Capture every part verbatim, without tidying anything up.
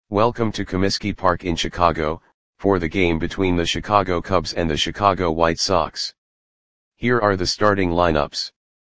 Welcome to Comiskey Park in Chicago, for the game between the Chicago Cubs and the Chicago White Sox. Here are the starting lineups.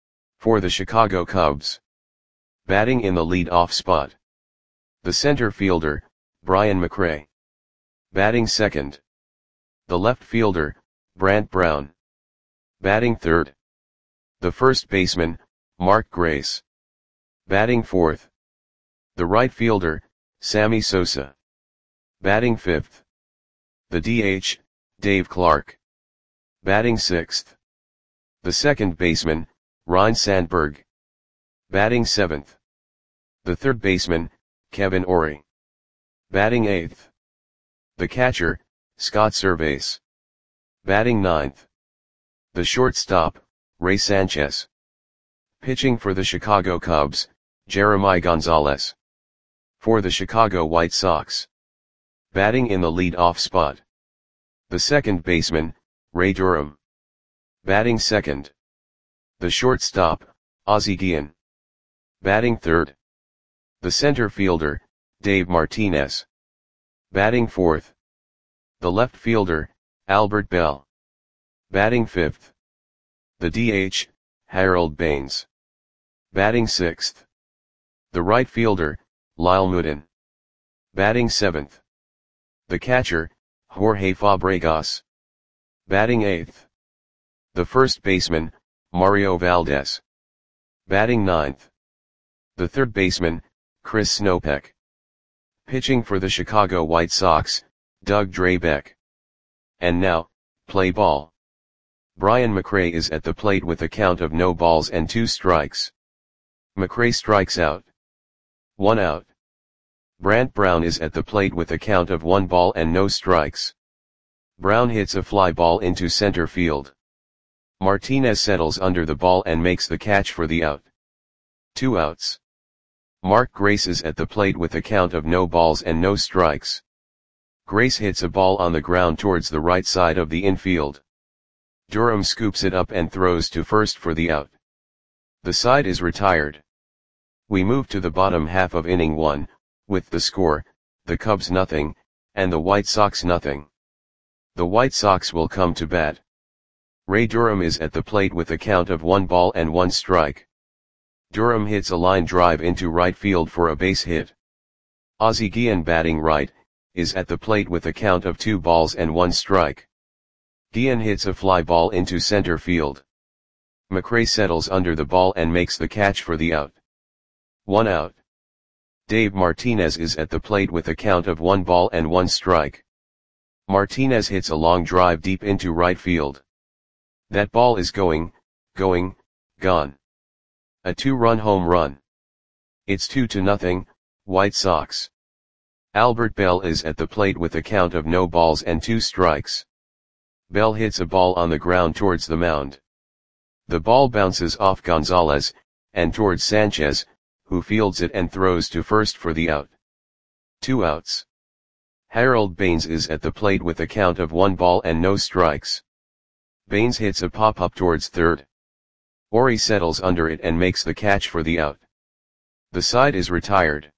For the Chicago Cubs. Batting in the lead-off spot. The center fielder, Brian McRae. Batting second. The left fielder, Brant Brown. Batting third. The first baseman, Mark Grace. Batting fourth. The right fielder, Sammy Sosa. Batting fifth. The D H, Dave Clark. Batting sixth. The second baseman, Ryne Sandberg. Batting seventh. The third baseman, Kevin Orie. Batting eighth. The catcher, Scott Servais. Batting ninth. The shortstop, Ray Sanchez. Pitching for the Chicago Cubs, Jeremy Gonzalez. For the Chicago White Sox. Batting in the lead-off spot. The second baseman, Ray Durham. Batting second. The shortstop, Ozzie Guillen. Batting third. The center fielder, Dave Martinez. Batting fourth. The left fielder, Albert Belle. Batting fifth. The D H, Harold Baines. Batting sixth. The right fielder, Lyle Moodin. Batting seventh. The catcher, Jorge Fabregas. Batting eighth. The first baseman, Mario Valdez. Batting ninth. The third baseman, Chris Snopek. Pitching for the Chicago White Sox, Doug Drabek. And now, play ball. Brian McRae is at the plate with a count of no balls and two strikes. McRae strikes out. One out. Brant Brown is at the plate with a count of one ball and no strikes. Brown hits a fly ball into center field. Martinez settles under the ball and makes the catch for the out. Two outs. Mark Grace is at the plate with a count of no balls and no strikes. Grace hits a ball on the ground towards the right side of the infield. Durham scoops it up and throws to first for the out. The side is retired. We move to the bottom half of inning one, with the score, the Cubs nothing, and the White Sox nothing. The White Sox will come to bat. Ray Durham is at the plate with a count of one ball and one strike. Durham hits a line drive into right field for a base hit. Ozzie Guillen, batting right, is at the plate with a count of two balls and one strike. Guillen hits a fly ball into center field. McRae settles under the ball and makes the catch for the out. One out. Dave Martinez is at the plate with a count of one ball and one strike. Martinez hits a long drive deep into right field. That ball is going, going, gone. A two-run home run. It's two to nothing, White Sox. Albert Belle is at the plate with a count of no balls and two strikes. Belle hits a ball on the ground towards the mound. The ball bounces off Gonzalez, and towards Sanchez, who fields it and throws to first for the out. Two outs. Harold Baines is at the plate with a count of one ball and no strikes. Baines hits a pop-up towards third. Orie settles under it and makes the catch for the out. The side is retired.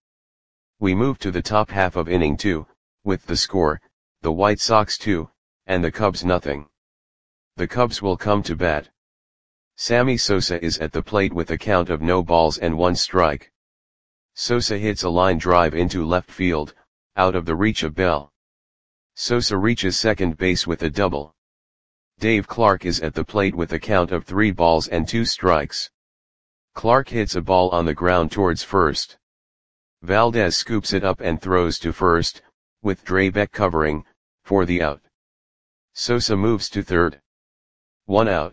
We move to the top half of inning two, with the score, the White Sox two, and the Cubs nothing. The Cubs will come to bat. Sammy Sosa is at the plate with a count of no balls and one strike. Sosa hits a line drive into left field, out of the reach of Belle. Sosa reaches second base with a double. Dave Clark is at the plate with a count of three balls and two strikes. Clark hits a ball on the ground towards first. Valdez scoops it up and throws to first, with Drabek covering, for the out. Sosa moves to third. One out.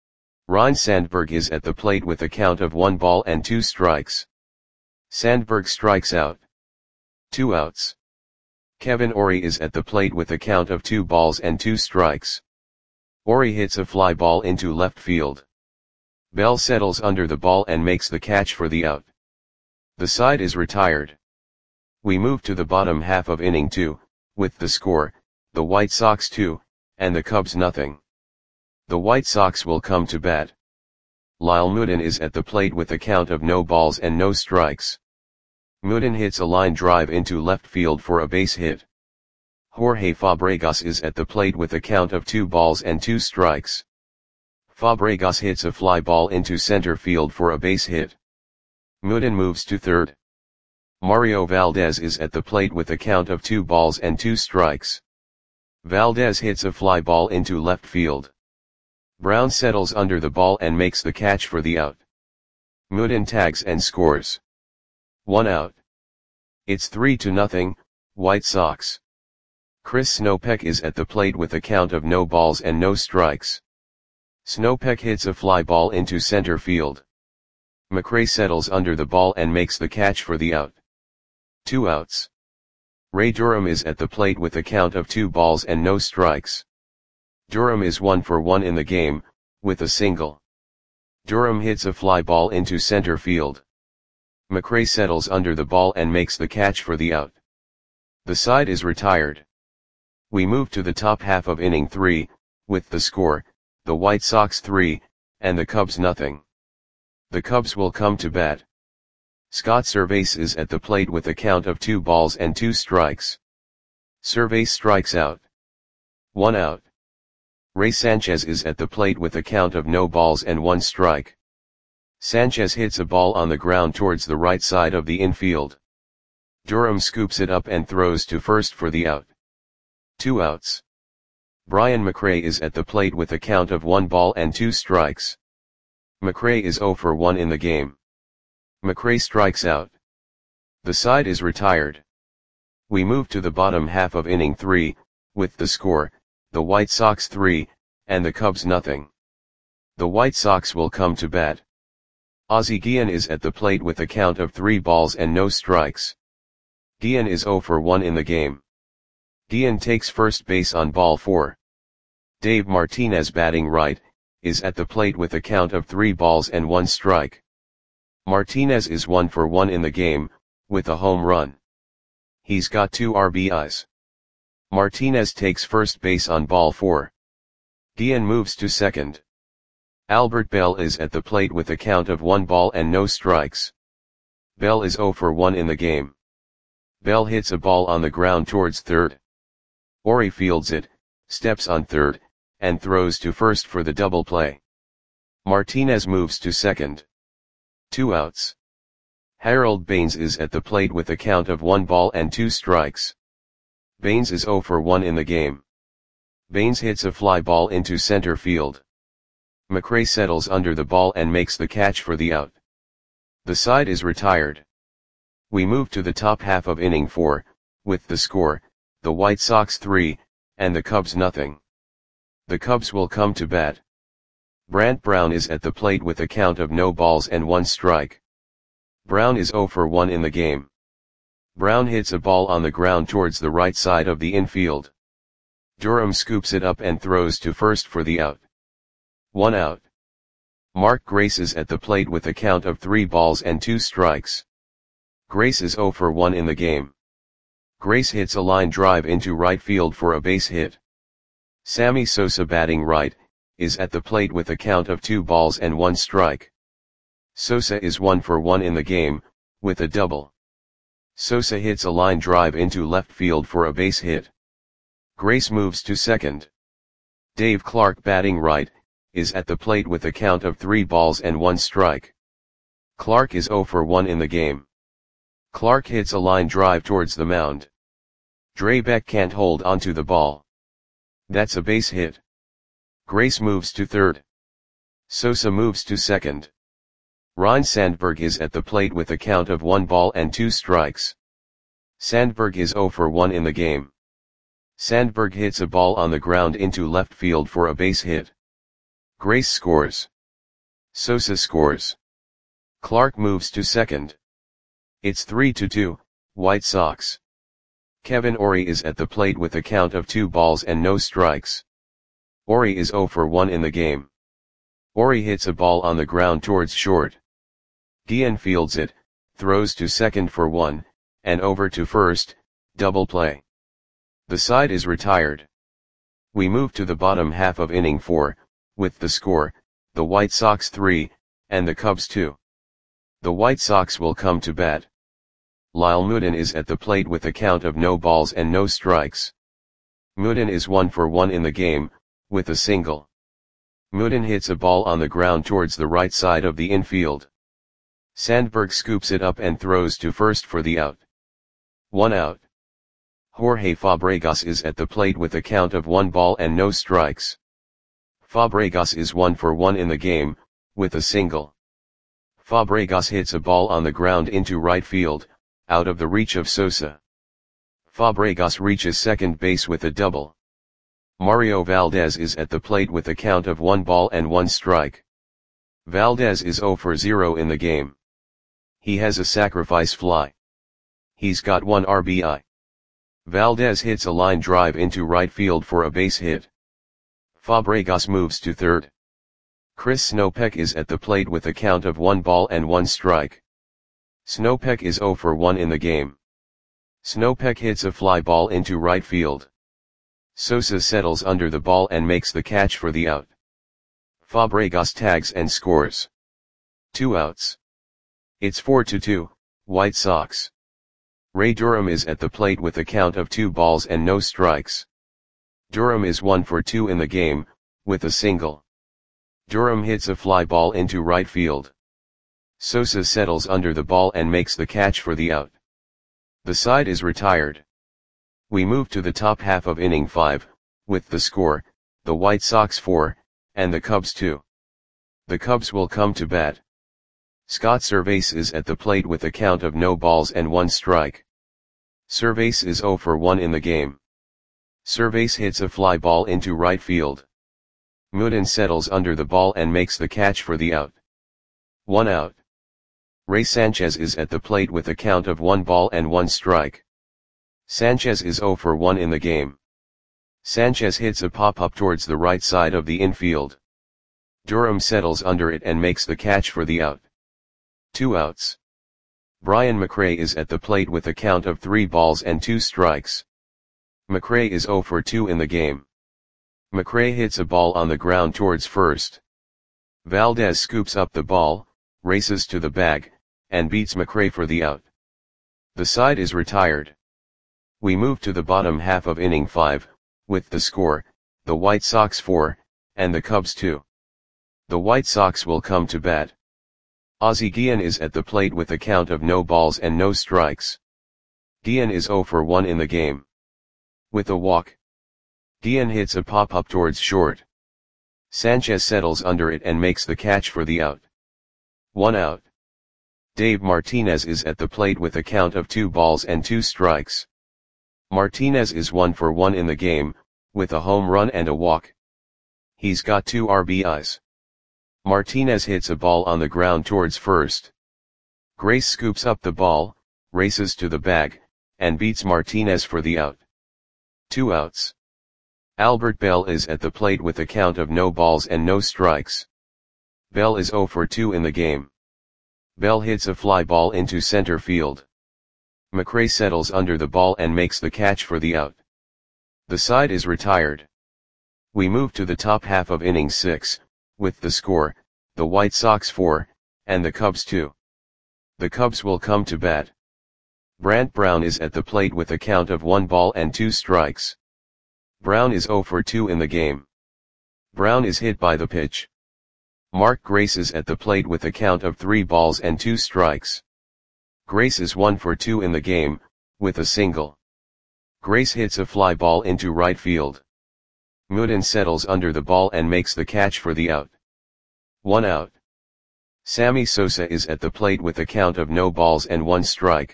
Ryne Sandberg is at the plate with a count of one ball and two strikes. Sandberg strikes out. Two outs. Kevin Orie is at the plate with a count of two balls and two strikes. Orie hits a fly ball into left field. Belle settles under the ball and makes the catch for the out. The side is retired. We move to the bottom half of inning two, with the score, the White Sox two, and the Cubs nothing. The White Sox will come to bat. Lyle Moodin is at the plate with a count of no balls and no strikes. Mooden hits a line drive into left field for a base hit. Jorge Fabregas is at the plate with a count of two balls and two strikes. Fabregas hits a fly ball into center field for a base hit. Mooden moves to third. Mario Valdez is at the plate with a count of two balls and two strikes. Valdez hits a fly ball into left field. Brown settles under the ball and makes the catch for the out. Mooden tags and scores. One out. It's three to nothing, White Sox. Chris Snopek is at the plate with a count of no balls and no strikes. Snopek hits a fly ball into center field. McRae settles under the ball and makes the catch for the out. Two outs. Ray Durham is at the plate with a count of two balls and no strikes. Durham is one for one in the game, with a single. Durham hits a fly ball into center field. McRae settles under the ball and makes the catch for the out. The side is retired. We move to the top half of inning three, with the score, the White Sox three, and the Cubs nothing. The Cubs will come to bat. Scott Servais is at the plate with a count of two balls and two strikes. Servais strikes out. One out. Ray Sanchez is at the plate with a count of no balls and one strike. Sanchez hits a ball on the ground towards the right side of the infield. Durham scoops it up and throws to first for the out. Two outs. Brian McRae is at the plate with a count of one ball and two strikes. McRae is zero for one in the game. McRae strikes out. The side is retired. We move to the bottom half of inning three, with the score, the White Sox three, and the Cubs nothing. The White Sox will come to bat. Ozzie Guillen is at the plate with a count of three balls and no strikes. Guillen is zero for one in the game. Guillen takes first base on ball four. Dave Martinez, batting right, is at the plate with a count of three balls and one strike. Martinez is one for one in the game, with a home run. He's got two R B Is. Martinez takes first base on ball four. Guillen moves to second. Albert Bell is at the plate with a count of one ball and no strikes. Bell is zero for one in the game. Bell hits a ball on the ground towards third. Ori fields it, steps on third, and throws to first for the double play. Martinez moves to second. Two outs. Harold Baines is at the plate with a count of one ball and two strikes. Baines is zero for one in the game. Baines hits a fly ball into center field. McRae settles under the ball and makes the catch for the out. The side is retired. We move to the top half of inning four, with the score, the White Sox three, and the Cubs nothing. The Cubs will come to bat. Brant Brown is at the plate with a count of no balls and one strike. Brown is zero for one in the game. Brown hits a ball on the ground towards the right side of the infield. Durham scoops it up and throws to first for the out. One out. Mark Grace is at the plate with a count of three balls and two strikes. Grace is zero for one in the game. Grace hits a line drive into right field for a base hit. Sammy Sosa, batting right, is at the plate with a count of two balls and one strike. Sosa is one for one in the game, with a double. Sosa hits a line drive into left field for a base hit. Grace moves to second. Dave Clark, batting right, is at the plate with a count of three balls and one strike. Clark is zero for one in the game. Clark hits a line drive towards the mound. Drabek can't hold onto the ball. That's a base hit. Grace moves to third. Sosa moves to second. Ryne Sandberg is at the plate with a count of one ball and two strikes. Sandberg is zero for one in the game. Sandberg hits a ball on the ground into left field for a base hit. Grace scores. Sosa scores. Clark moves to second. It's three to two, White Sox. Kevin Ori is at the plate with a count of two balls and no strikes. Ori is zero for one in the game. Ori hits a ball on the ground towards short. Guillen fields it, throws to second for one, and over to first, double play. The side is retired. We move to the bottom half of inning four, with the score, the White Sox three, and the Cubs two. The White Sox will come to bat. Lyle Moodin is at the plate with a count of no balls and no strikes. Moodin is one for one in the game, with a single. Moodin hits a ball on the ground towards the right side of the infield. Sandberg scoops it up and throws to first for the out. One out. Jorge Fabregas is at the plate with a count of one ball and no strikes. Fabregas is one for one in the game, with a single. Fabregas hits a ball on the ground into right field, out of the reach of Sosa. Fabregas reaches second base with a double. Mario Valdez is at the plate with a count of one ball and one strike. Valdez is zero for zero in the game. He has a sacrifice fly. He's got one R B I. Valdez hits a line drive into right field for a base hit. Fabregas moves to third. Chris Snopek is at the plate with a count of one ball and one strike. Snopek is zero for one in the game. Snopek hits a fly ball into right field. Sosa settles under the ball and makes the catch for the out. Fabregas tags and scores. Two outs. It's four to two, White Sox. Ray Durham is at the plate with a count of two balls and no strikes. Durham is one for two in the game, with a single. Durham hits a fly ball into right field. Sosa settles under the ball and makes the catch for the out. The side is retired. We move to the top half of inning five, with the score, the White Sox four, and the Cubs two. The Cubs will come to bat. Scott Servais is at the plate with a count of no balls and one strike. Servais is zero for one in the game. Servais hits a fly ball into right field. Moodin settles under the ball and makes the catch for the out. One out. Ray Sanchez is at the plate with a count of one ball and one strike. Sanchez is zero for one in the game. Sanchez hits a pop-up towards the right side of the infield. Durham settles under it and makes the catch for the out. Two outs. Brian McRae is at the plate with a count of three balls and two strikes. McRae is zero for two in the game. McRae hits a ball on the ground towards first. Valdez scoops up the ball, races to the bag, and beats McRae for the out. The side is retired. We move to the bottom half of inning five, with the score, the White Sox four, and the Cubs two. The White Sox will come to bat. Ozzie Guillen is at the plate with a count of no balls and no strikes. Guillen is zero for one in the game. With a walk. Guillen hits a pop-up towards short. Sanchez settles under it and makes the catch for the out. One out. Dave Martinez is at the plate with a count of two balls and two strikes. Martinez is one for one in the game, with a home run and a walk. He's got two R B Is. Martinez hits a ball on the ground towards first. Grace scoops up the ball, races to the bag, and beats Martinez for the out. Two outs. Albert Bell is at the plate with a count of no balls and no strikes. Bell is zero for two in the game. Bell hits a fly ball into center field. McRae settles under the ball and makes the catch for the out. The side is retired. We move to the top half of inning six, with the score, the White Sox four, and the Cubs two. The Cubs will come to bat. Brant Brown is at the plate with a count of one ball and two strikes. Brown is zero for two in the game. Brown is hit by the pitch. Mark Grace is at the plate with a count of three balls and two strikes. Grace is one for two in the game, with a single. Grace hits a fly ball into right field. Moodin settles under the ball and makes the catch for the out. One out. Sammy Sosa is at the plate with a count of no balls and one strike.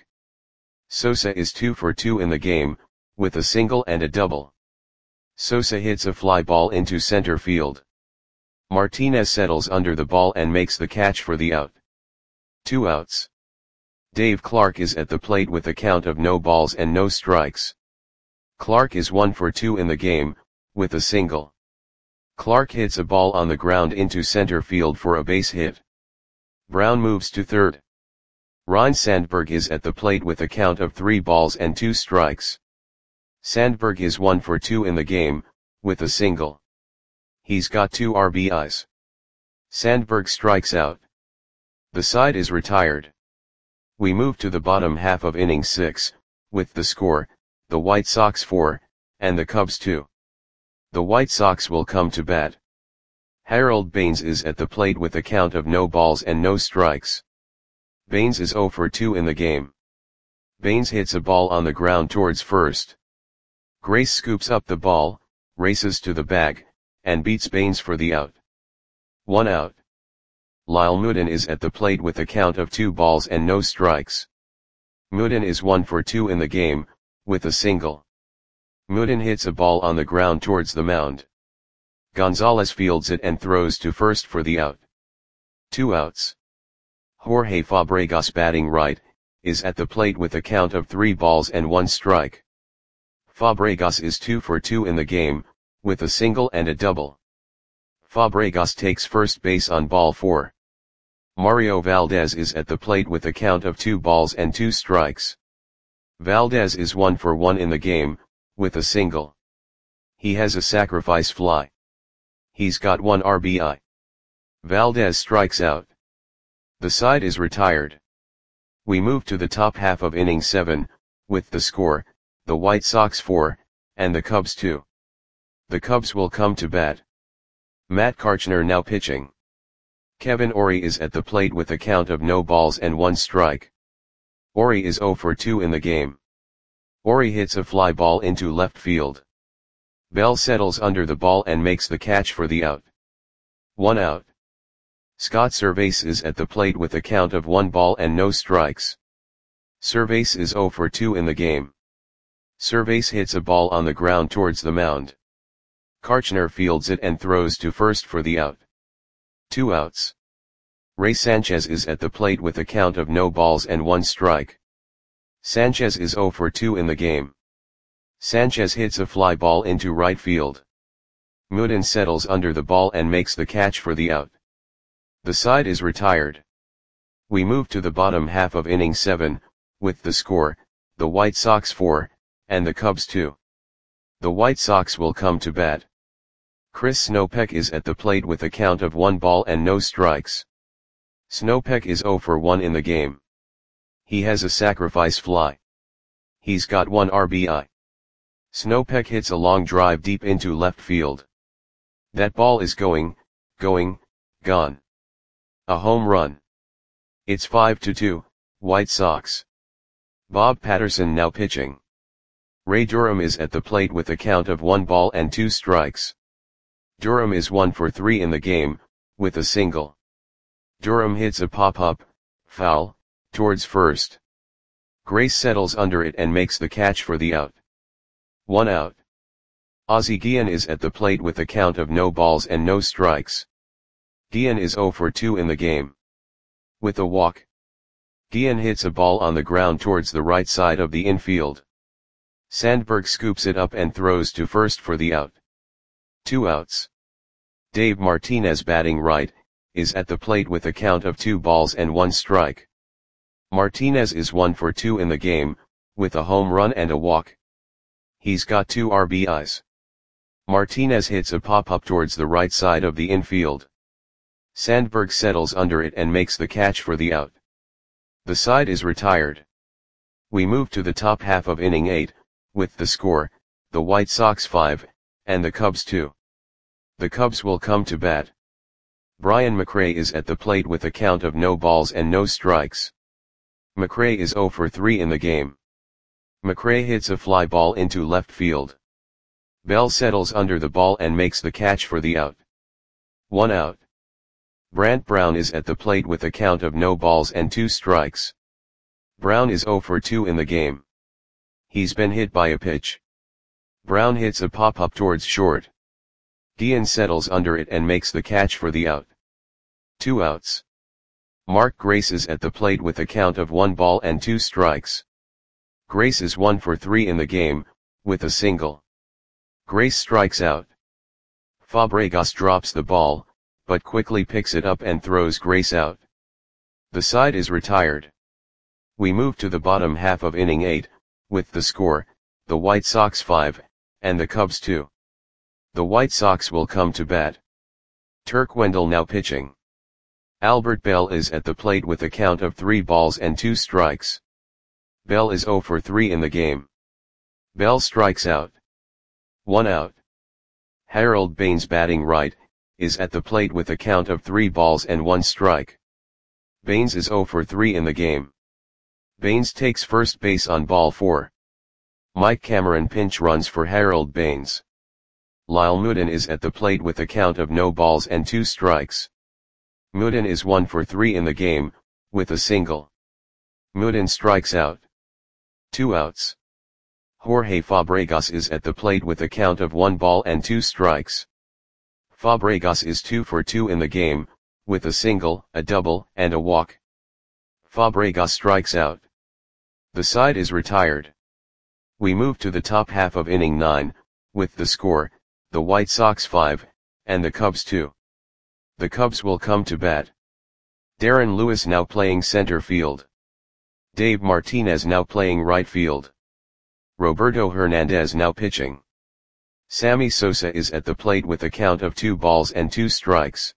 Sosa is two for two in the game, with a single and a double. Sosa hits a fly ball into center field. Martinez settles under the ball and makes the catch for the out. Two outs. Dave Clark is at the plate with a count of no balls and no strikes. Clark is one for two in the game, with a single. Clark hits a ball on the ground into center field for a base hit. Brown moves to third. Ryne Sandberg is at the plate with a count of three balls and two strikes. Sandberg is one for two in the game, with a single. He's got two R B Is. Sandberg strikes out. The side is retired. We move to the bottom half of inning six, with the score, the White Sox four, and the Cubs two. The White Sox will come to bat. Harold Baines is at the plate with a count of no balls and no strikes. Baines is oh for two in the game. Baines hits a ball on the ground towards first. Grace scoops up the ball, races to the bag, and beats Baines for the out. One out. Lyle Mouden is at the plate with a count of two balls and no strikes. Mouden is one for two in the game, with a single. Mouden hits a ball on the ground towards the mound. Gonzalez fields it and throws to first for the out. Two outs. Jorge Fabregas, batting right, is at the plate with a count of three balls and one strike. Fabregas is two for two in the game, with a single and a double. Fabregas takes first base on ball four. Mario Valdez is at the plate with a count of two balls and two strikes. Valdez is one for one in the game, with a single. He has a sacrifice fly. He's got one R B I. Valdez strikes out. The side is retired. We move to the top half of inning seven, with the score, the White Sox four, and the Cubs two. The Cubs will come to bat. Matt Karchner now pitching. Kevin Orie is at the plate with a count of no balls and one strike. Orie is oh for two in the game. Orie hits a fly ball into left field. Bell settles under the ball and makes the catch for the out. One out. Scott Servais is at the plate with a count of one ball and no strikes. Servais is oh for two in the game. Servais hits a ball on the ground towards the mound. Karchner fields it and throws to first for the out. Two outs. Ray Sanchez is at the plate with a count of no balls and one strike. Sanchez is oh for two in the game. Sanchez hits a fly ball into right field. Mouden settles under the ball and makes the catch for the out. The side is retired. We move to the bottom half of inning seven, with the score, the White Sox four, and the Cubs two. The White Sox will come to bat. Chris Snopek is at the plate with a count of one ball and no strikes. Snopek is oh for one in the game. He has a sacrifice fly. He's got one R B I. Snopek hits a long drive deep into left field. That ball is going, going, gone. A home run. It's five to two, White Sox. Bob Patterson now pitching. Ray Durham is at the plate with a count of one ball and two strikes. Durham is one for three in the game, with a single. Durham hits a pop-up, foul, towards first. Grace settles under it and makes the catch for the out. One out. Ozzie Guillen is at the plate with a count of no balls and no strikes. Guillen is oh for two in the game. With a walk. Guillen hits a ball on the ground towards the right side of the infield. Sandberg scoops it up and throws to first for the out. Two outs. Dave Martinez, batting right, is at the plate with a count of two balls and one strike. Martinez is one for two in the game, with a home run and a walk. He's got two R B Is. Martinez hits a pop-up towards the right side of the infield. Sandberg settles under it and makes the catch for the out. The side is retired. We move to the top half of inning eight, with the score, the White Sox five, and the Cubs two. The Cubs will come to bat. Brian McRae is at the plate with a count of no balls and no strikes. McRae is oh for three in the game. McRae hits a fly ball into left field. Bell settles under the ball and makes the catch for the out. One out. Brant Brown is at the plate with a count of no balls and two strikes. Brown is oh for two in the game. He's been hit by a pitch. Brown hits a pop-up towards short. Guillen settles under it and makes the catch for the out. Two outs. Mark Grace is at the plate with a count of one ball and two strikes. Grace is one for three in the game, with a single. Grace strikes out. Fabregas drops the ball, but quickly picks it up and throws Grace out. The side is retired. We move to the bottom half of inning eight, with the score, the White Sox five, and the Cubs two. The White Sox will come to bat. Turk Wendell now pitching. Albert Bell is at the plate with a count of three balls and two strikes. Bell is zero for three in the game. Bell strikes out. One out. Harold Baines, batting right, is at the plate with a count of three balls and one strike. Baines is zero for three in the game. Baines takes first base on ball four. Mike Cameron pinch runs for Harold Baines. Lyle Moodin is at the plate with a count of no balls and two strikes. Moodin is one for three in the game, with a single. Moodin strikes out. Two outs. Jorge Fabregas is at the plate with a count of one ball and two strikes. Fabregas is two for two in the game, with a single, a double, and a walk. Fabregas strikes out. The side is retired. We move to the top half of inning nine, with the score, the White Sox five, and the Cubs two. The Cubs will come to bat. Darren Lewis now playing center field. Dave Martinez now playing right field. Roberto Hernandez now pitching. Sammy Sosa is at the plate with a count of two balls and two strikes.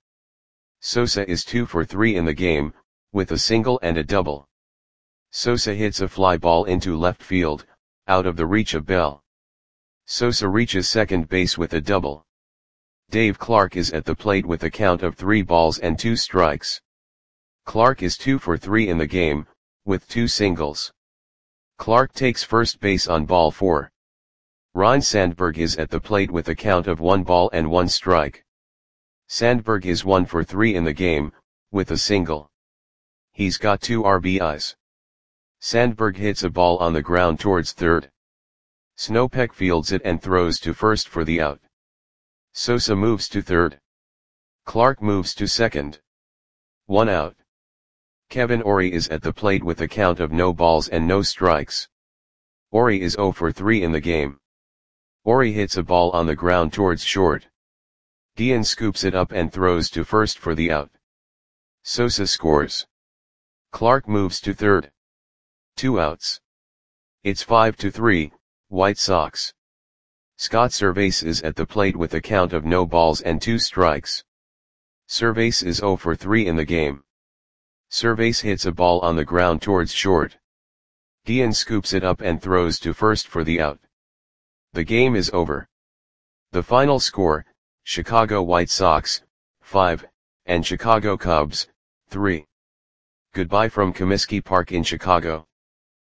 Sosa is two for three in the game, with a single and a double. Sosa hits a fly ball into left field, out of the reach of Bell. Sosa reaches second base with a double. Dave Clark is at the plate with a count of three balls and two strikes. Clark is two for three in the game, with two singles. Clark takes first base on ball four. Ryne Sandberg is at the plate with a count of one ball and one strike. Sandberg is one for three in the game, with a single. He's got two R B Is. Sandberg hits a ball on the ground towards third. Snopek fields it and throws to first for the out. Sosa moves to third. Clark moves to second. One out. Kevin Orie is at the plate with a count of no balls and no strikes. Orie is zero for three in the game. Orie hits a ball on the ground towards short. Guillen scoops it up and throws to first for the out. Sosa scores. Clark moves to third. Two outs. It's five to three, White Sox. Scott Servais is at the plate with a count of no balls and two strikes. Servais is zero for three in the game. Servais hits a ball on the ground towards short. Guillen scoops it up and throws to first for the out. The game is over. The final score, Chicago White Sox, five, and Chicago Cubs, three. Goodbye from Comiskey Park in Chicago.